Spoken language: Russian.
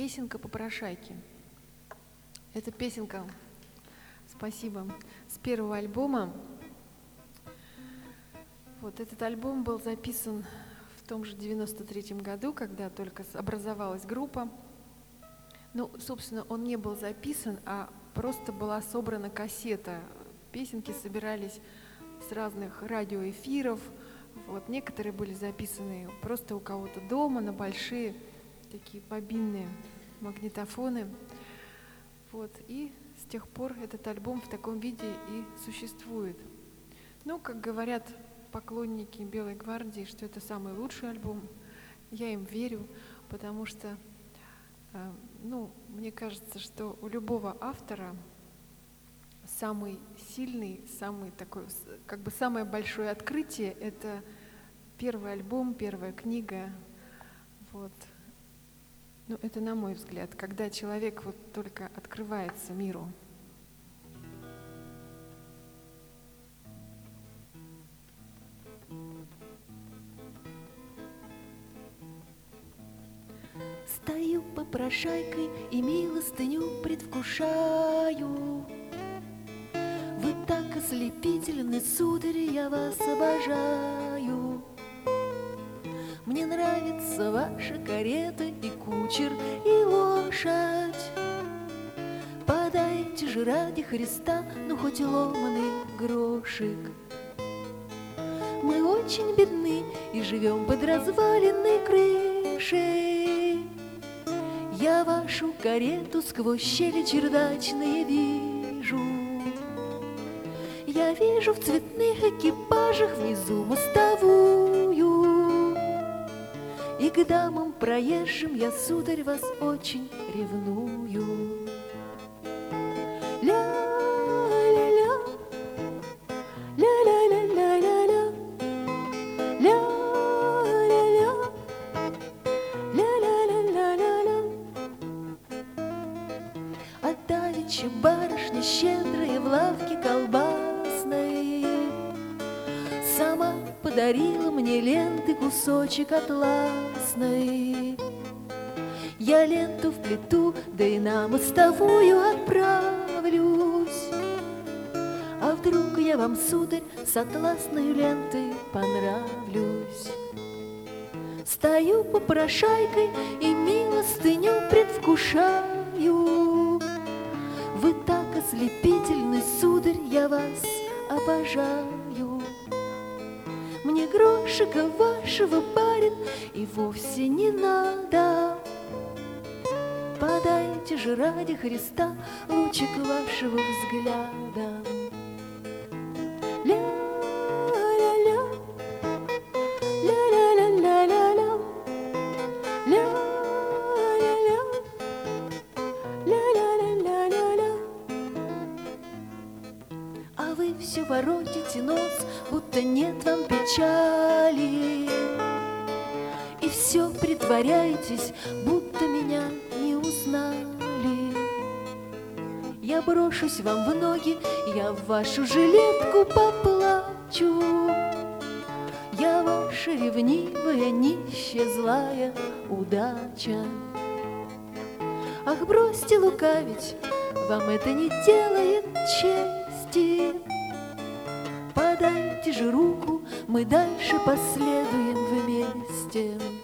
Песенка попрошайки. Это песенка, спасибо, с первого альбома. Вот этот альбом был записан в том же 93-м году, когда только образовалась группа. Ну, собственно, он не был записан, а просто была собрана кассета. Песенки собирались с разных радиоэфиров. Вот, некоторые были записаны просто у кого-то дома на большие такие бобинные магнитофоны. Вот, и с тех пор этот альбом в таком виде и существует. Ну, как говорят поклонники Белой гвардии, что это самый лучший альбом, я им верю, потому что, мне кажется, что у любого автора самый сильный, самый такой, как бы самое большое открытие — это первый альбом, первая книга. Вот. Ну, это на мой взгляд, когда человек вот только открывается миру. Стою попрошайкой и милостыню предвкушаю. Вы так ослепительны, сударь, я вас обожаю. Мне нравится ваша карета и кучер, и лошадь. Подайте же ради Христа, ну хоть ломаный грошик. Мы очень бедны и живем под разваленной крышей. Я вашу карету сквозь щели чердачные вижу. Я вижу в цветных экипажах внизу мостовую. И к дамам проезжим я, сударь, вас очень ревную. Ля-ля-ля, ля-ля-ля-ля-ля-ля, ля-ля-ля, ля-ля-ля-ля-ля-ля. А давеча барышня щедрая в лавке колбасной сама подарила мне ленты кусочек атласной. Я ленту вплету, да и на мостовую отправлюсь. А вдруг я вам, сударь, с атласной лентой понравлюсь? Стою попрошайкой и милостыню предвкушаю. Вы так ослепительны, сударь, я вас обожаю. Мне грошика вашего, барин, и вовсе не надо. Подайте же ради Христа лучик вашего взгляда. Ля-ля-ля, ля-ля-ля-ля-ля-ля, ля-ля-ля, ля-ля-ля-ля-ля-ля. А вы все воротите нос, будто нет вам печали, и все притворяетесь, будто меня не узнали. Я брошусь вам в ноги, я в вашу жилетку поплачу. Я ваша ревнивая, нищая, злая удача. Ах, бросьте лукавить, вам это не делает чести. Подайте же руку, мы дальше последуем вместе.